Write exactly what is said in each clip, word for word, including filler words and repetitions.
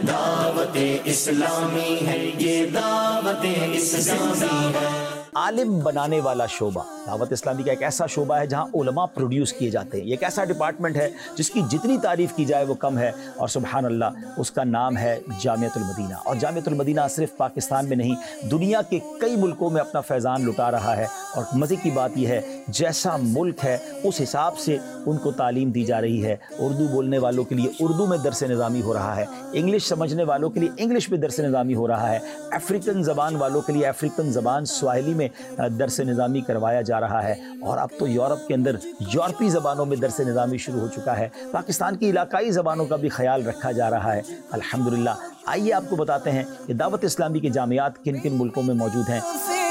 دعوت اسلامی ہے، یہ دعوت اسلامی ہے۔ عالم بنانے والا شعبہ دعوت اسلامی کا ایک ایسا شعبہ ہے جہاں علماء پروڈیوس کیے جاتے ہیں۔ یہ ایک ایسا ڈپارٹمنٹ ہے جس کی جتنی تعریف کی جائے وہ کم ہے، اور سبحان اللہ اس کا نام ہے جامعۃ المدینہ۔ اور جامعۃ المدینہ صرف پاکستان میں نہیں، دنیا کے کئی ملکوں میں اپنا فیضان لٹا رہا ہے۔ اور مزے کی بات یہ ہے جیسا ملک ہے اس حساب سے ان کو تعلیم دی جا رہی ہے۔ اردو بولنے والوں کے لیے اردو میں درس نظامی ہو رہا ہے، انگلش سمجھنے والوں کے لیے انگلش میں درس نظامی ہو رہا ہے، افریقن زبان والوں کے لیے افریقن زبان سواحلی میں درس نظامی کروایا جا رہا ہے، اور اب تو یورپ کے اندر یورپی زبانوں میں درس نظامی شروع ہو چکا ہے۔ پاکستان کی علاقائی زبانوں کا بھی خیال رکھا جا رہا ہے، الحمدللہ۔ آئیے آپ کو بتاتے ہیں کہ دعوت اسلامی کے جامعات کن کن ملکوں میں موجود ہیں۔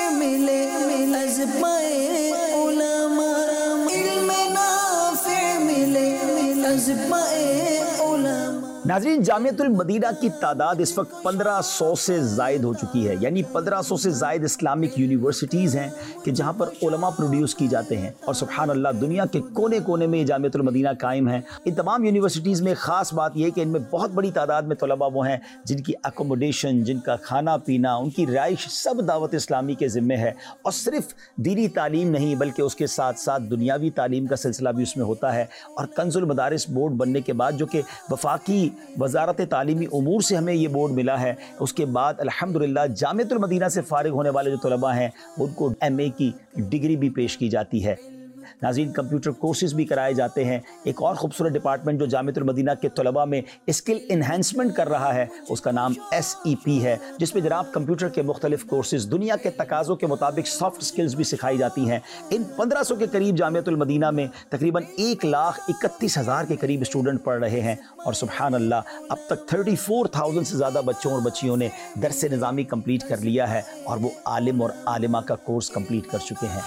ناظرین، جامعۃ المدینہ کی تعداد اس وقت پندرہ سو سے زائد ہو چکی ہے، یعنی پندرہ سو سے زائد اسلامک یونیورسٹیز ہیں کہ جہاں پر علماء پروڈیوس کی جاتے ہیں، اور سبحان اللہ دنیا کے کونے کونے میں یہ جامعۃ المدینہ قائم ہے۔ ان تمام یونیورسٹیز میں خاص بات یہ ہے کہ ان میں بہت بڑی تعداد میں طلباء وہ ہیں جن کی اکوموڈیشن، جن کا کھانا پینا، ان کی رہائش سب دعوت اسلامی کے ذمے ہے، اور صرف دینی تعلیم نہیں بلکہ اس کے ساتھ ساتھ دنیاوی تعلیم کا سلسلہ بھی اس میں ہوتا ہے۔ اور کنز المدارس بورڈ بننے کے بعد، جو کہ وفاقی وزارت تعلیمی امور سے ہمیں یہ بورڈ ملا ہے، اس کے بعد الحمدللہ جامعۃ المدینہ سے فارغ ہونے والے جو طلباء ہیں ان کو ایم اے کی ڈگری بھی پیش کی جاتی ہے۔ ناظرین، کمپیوٹر کورسز بھی کرائے جاتے ہیں۔ ایک اور خوبصورت ڈپارٹمنٹ جو جامعۃ المدینہ کے طلباء میں اسکل انہینسمنٹ کر رہا ہے اس کا نام ایس ای پی ہے، جس میں جناب کمپیوٹر کے مختلف کورسز دنیا کے تقاضوں کے مطابق سافٹ اسکلز بھی سکھائی جاتی ہیں۔ ان پندرہ سو کے قریب جامعۃ المدینہ میں تقریباً ایک لاکھ اکتیس ہزار کے قریب اسٹوڈنٹ پڑھ رہے ہیں، اور سبحان اللہ اب تک تھرٹی فور تھاؤزینڈ سے زیادہ بچوں اور بچیوں نے درس نظامی کمپلیٹ کر لیا ہے، اور وہ عالم اور عالمہ کا کورس کمپلیٹ کر چکے ہیں۔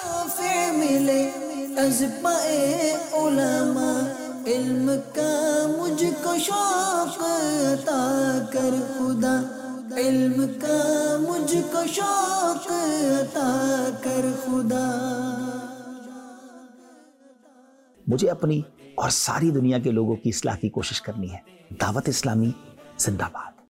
ازمائے علماء، علم کا مجھ کو شوق عطا کر خدا، علم کا مجھ کو شوق عطا کر خدا۔ مجھے اپنی اور ساری دنیا کے لوگوں کی اصلاح کی کوشش کرنی ہے۔ دعوت اسلامی زندہ باد۔